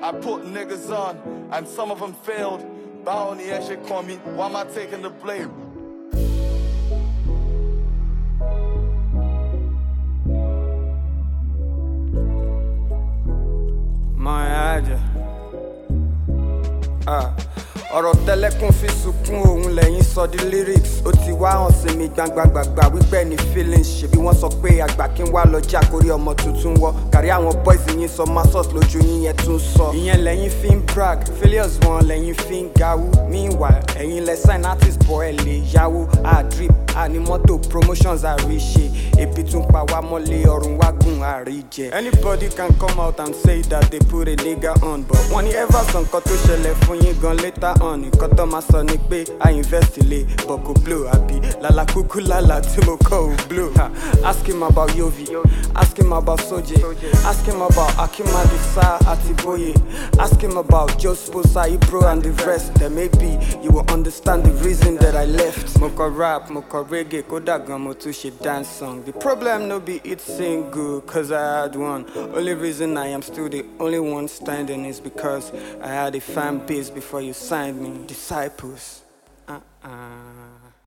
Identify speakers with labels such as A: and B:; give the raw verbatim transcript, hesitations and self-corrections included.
A: I put niggas on, and some of them failed. Bow on the edge, they call me, why am I taking the blame?
B: My idea. Ah. ọ̀rọ̀ tẹ́lẹ̀kùn fi sunkún òun lẹ́yìn sọ di lyrics ó ti wá hàn sí mi gbangbangbangba wípé ní feelings ṣebí wọ́n sọ pé àgbà kí n wá lọ́jà kórí ọmọ tuntun wọ́ kárí àwọn boys yín sọ masos lójú yín yẹn tún sọ ìyẹn lẹ́yìn fi ń brag failures wọn lẹ́yìn fi ń gawú meanwhile ẹ̀yin lẹ sign artist bọ̀ ẹ̀ lè yáwó a drip a ní mọ́tò promotions àríṣe ebi tún pa wá mọ́lé ọ̀run wá gùn àríjẹ. Anybody can come out and say that they put a nigga on but wọ́n ní ever sọ nǹkan tó ṣẹlẹ̀ fún yín gan later on nǹkan tó máa sọ ni pé I invest ilé but kò blow àbí lálá kúkú lálá tí mo kọ́ ò blow. Ask him about Yovi, ask him about Soje, ask him about Akimade Sa àti Boye, ask him about Joe Sposa, Ibro and the rest. Then maybe you will understand the reason that I left. Mo kọ rap, mo kọ reggae, kódà gan mo tún ṣe dance song. The problem no be it sing good cause I had one. Only reason I am still the only one standing is because I had a fan base before you signed me. Disciples. Uh-uh.